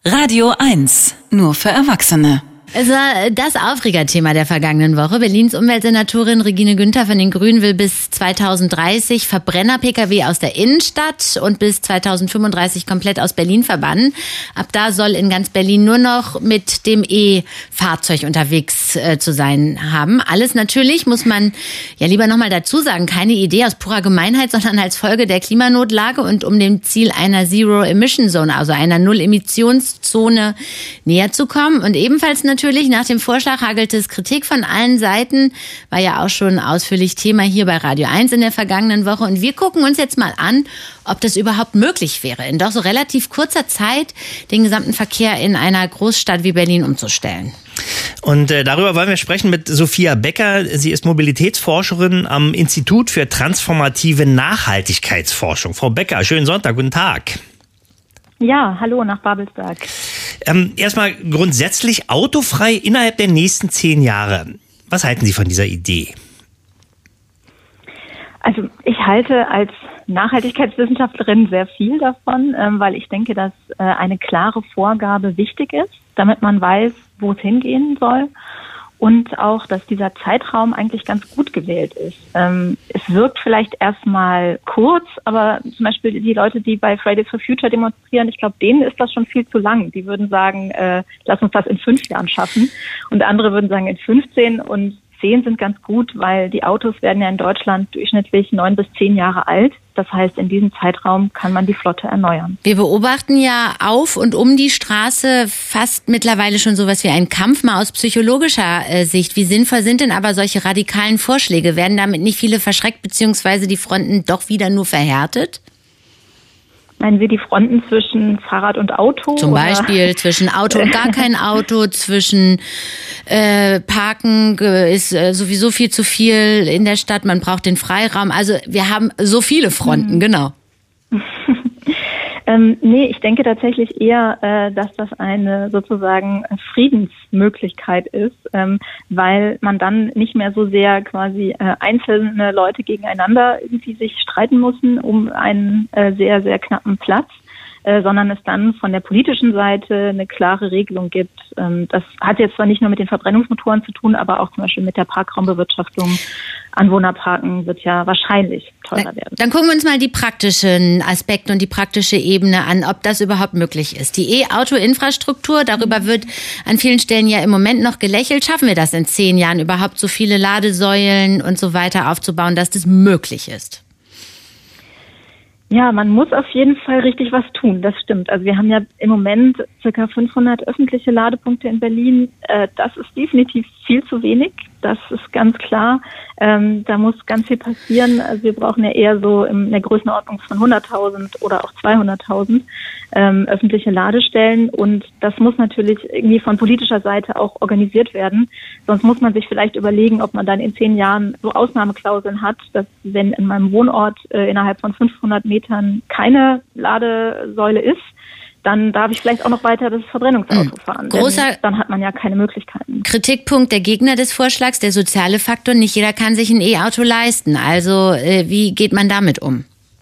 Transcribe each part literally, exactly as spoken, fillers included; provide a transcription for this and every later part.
Radio eins, nur für Erwachsene. Es war das Aufregerthema der vergangenen Woche. Berlins Umweltsenatorin Regine Günther von den Grünen will bis zweitausenddreißig Verbrenner-P K W aus der Innenstadt und bis zweitausendfünfunddreißig komplett aus Berlin verbannen. Ab da soll in ganz Berlin nur noch mit dem E-Fahrzeug unterwegs äh, zu sein haben. Alles natürlich, muss man ja lieber nochmal dazu sagen, keine Idee aus purer Gemeinheit, sondern als Folge der Klimanotlage und um dem Ziel einer Zero-Emission-Zone, also einer Null-Emissionszone näher zu kommen. Und ebenfalls natürlich Natürlich, nach dem Vorschlag hagelte es Kritik von allen Seiten, war ja auch schon ausführlich Thema hier bei Radio eins in der vergangenen Woche. Und wir gucken uns jetzt mal an, ob das überhaupt möglich wäre, in doch so relativ kurzer Zeit den gesamten Verkehr in einer Großstadt wie Berlin umzustellen. Und äh, darüber wollen wir sprechen mit Sophia Becker. Sie ist Mobilitätsforscherin am Institut für transformative Nachhaltigkeitsforschung. Frau Becker, schönen Sonntag, guten Tag. Ja, hallo nach Babelsberg. Ähm, erstmal grundsätzlich autofrei innerhalb der nächsten zehn Jahre. Was halten Sie von dieser Idee? Also ich halte als Nachhaltigkeitswissenschaftlerin sehr viel davon, ähm, weil ich denke, dass äh, eine klare Vorgabe wichtig ist, damit man weiß, wo es hingehen soll. Und auch, dass dieser Zeitraum eigentlich ganz gut gewählt ist. Ähm, es wirkt vielleicht erstmal kurz, aber zum Beispiel die Leute, die bei Fridays for Future demonstrieren, ich glaube, denen ist das schon viel zu lang. Die würden sagen, äh, lass uns das in fünf Jahren schaffen. Und andere würden sagen, in fünfzehn und zehn sind ganz gut, weil die Autos werden ja in Deutschland durchschnittlich neun bis zehn Jahre alt. Das heißt, in diesem Zeitraum kann man die Flotte erneuern. Wir beobachten ja auf und um die Straße fast mittlerweile schon sowas wie einen Kampf, mal aus psychologischer äh, Sicht. Wie sinnvoll sind denn aber solche radikalen Vorschläge? Werden damit nicht viele verschreckt, beziehungsweise die Fronten doch wieder nur verhärtet? Meinen Sie die Fronten zwischen Fahrrad und Auto? Zum oder? Beispiel zwischen Auto und gar kein Auto, zwischen äh, Parken äh, ist äh, sowieso viel zu viel in der Stadt, man braucht den Freiraum. Also wir haben so viele Fronten, mhm. genau. Ähm, nee, ich denke tatsächlich eher, äh, dass das eine sozusagen Friedensmöglichkeit ist, ähm, weil man dann nicht mehr so sehr quasi äh, einzelne Leute gegeneinander irgendwie sich streiten müssen um einen äh, sehr, sehr knappen Platz, äh, sondern es dann von der politischen Seite eine klare Regelung gibt. Ähm, das hat jetzt zwar nicht nur mit den Verbrennungsmotoren zu tun, aber auch zum Beispiel mit der Parkraumbewirtschaftung. Anwohnerparken wird ja wahrscheinlich teurer werden. Dann gucken wir uns mal die praktischen Aspekte und die praktische Ebene an, ob das überhaupt möglich ist. Die E-Auto-Infrastruktur, darüber wird an vielen Stellen ja im Moment noch gelächelt. Schaffen wir das in zehn Jahren überhaupt, so viele Ladesäulen und so weiter aufzubauen, dass das möglich ist? Ja, man muss auf jeden Fall richtig was tun, das stimmt. Also wir haben ja im Moment circa fünfhundert öffentliche Ladepunkte in Berlin. Äh, das ist definitiv viel zu wenig, das ist ganz klar. Ähm, da muss ganz viel passieren. Also wir brauchen ja eher so in der Größenordnung von hunderttausend oder auch zweihunderttausend ähm, öffentliche Ladestellen. Und das muss natürlich irgendwie von politischer Seite auch organisiert werden. Sonst muss man sich vielleicht überlegen, ob man dann in zehn Jahren so Ausnahmeklauseln hat, dass wenn in meinem Wohnort äh, innerhalb von fünfhundert Metern keine Ladesäule ist, dann darf ich vielleicht auch noch weiter das Verbrennungsauto fahren. Großer dann hat man ja keine Möglichkeiten. Kritikpunkt der Gegner des Vorschlags, der soziale Faktor. Nicht jeder kann sich ein E-Auto leisten. Also äh, wie geht man damit um?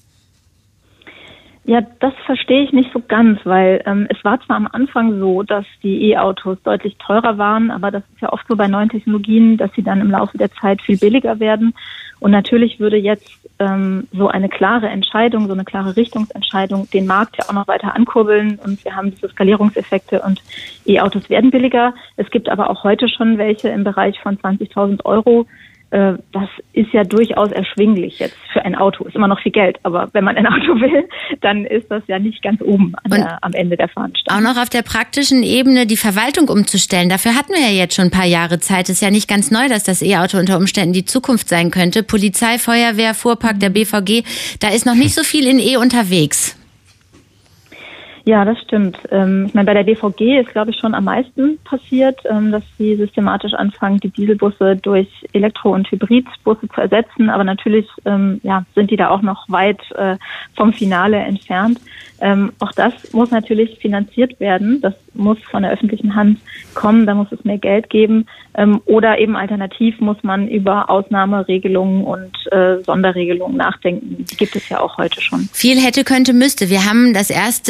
Ja, das verstehe ich nicht so ganz, weil ähm, es war zwar am Anfang so, dass die E-Autos deutlich teurer waren, aber das ist ja oft so bei neuen Technologien, dass sie dann im Laufe der Zeit viel billiger werden. Und natürlich würde jetzt ähm, so eine klare Entscheidung, so eine klare Richtungsentscheidung den Markt ja auch noch weiter ankurbeln. Und wir haben diese Skalierungseffekte und E-Autos werden billiger. Es gibt aber auch heute schon welche im Bereich von zwanzigtausend Euro. Das ist ja durchaus erschwinglich jetzt für ein Auto. Ist immer noch viel Geld, aber wenn man ein Auto will, dann ist das ja nicht ganz oben an der, am Ende der Fahnenstange. Auch noch auf der praktischen Ebene die Verwaltung umzustellen. Dafür hatten wir ja jetzt schon ein paar Jahre Zeit. Ist ja nicht ganz neu, dass das E-Auto unter Umständen die Zukunft sein könnte. Polizei, Feuerwehr, Fuhrpark, der B V G, da ist noch nicht so viel in E unterwegs. Ja, das stimmt. Ich meine, bei der B V G ist, glaube ich, schon am meisten passiert, dass sie systematisch anfangen, die Dieselbusse durch Elektro- und Hybridbusse zu ersetzen. Aber natürlich ja, sind die da auch noch weit vom Finale entfernt. Auch das muss natürlich finanziert werden. Das muss von der öffentlichen Hand kommen. Da muss es mehr Geld geben. Oder eben alternativ muss man über Ausnahmeregelungen und Sonderregelungen nachdenken. Die gibt es ja auch heute schon. Viel hätte, könnte, müsste. Wir haben das erste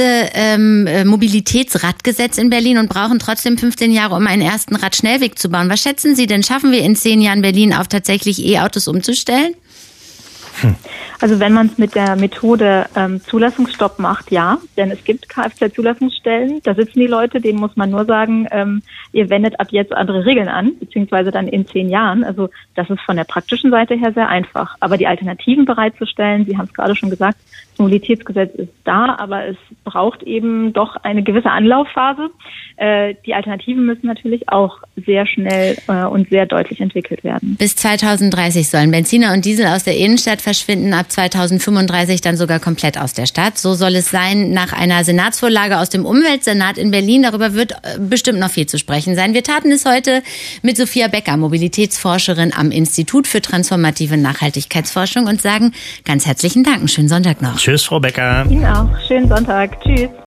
ähm, Mobilitätsradgesetz in Berlin und brauchen trotzdem fünfzehn Jahre, um einen ersten Radschnellweg zu bauen. Was schätzen Sie denn? Schaffen wir in zehn Jahren Berlin auf tatsächlich E-Autos umzustellen? Hm. Also wenn man es mit der Methode ähm, Zulassungsstopp macht, ja, denn es gibt Kfz-Zulassungsstellen, da sitzen die Leute, denen muss man nur sagen, ähm, ihr wendet ab jetzt andere Regeln an, beziehungsweise dann in zehn Jahren. Also das ist von der praktischen Seite her sehr einfach. Aber die Alternativen bereitzustellen, Sie haben es gerade schon gesagt, das Mobilitätsgesetz ist da, aber es braucht eben doch eine gewisse Anlaufphase. Äh, die Alternativen müssen natürlich auch sehr schnell äh, und sehr deutlich entwickelt werden. Bis zweitausenddreißig sollen Benziner und Diesel aus der Innenstadt verschwinden, ab zweitausendfünfunddreißig dann sogar komplett aus der Stadt. So soll es sein nach einer Senatsvorlage aus dem Umweltsenat in Berlin. Darüber wird bestimmt noch viel zu sprechen sein. Wir taten es heute mit Sophia Becker, Mobilitätsforscherin am Institut für transformative Nachhaltigkeitsforschung, und sagen ganz herzlichen Dank. Einen schönen Sonntag noch. Tschüss, Frau Becker. Ihnen auch. Schönen Sonntag. Tschüss.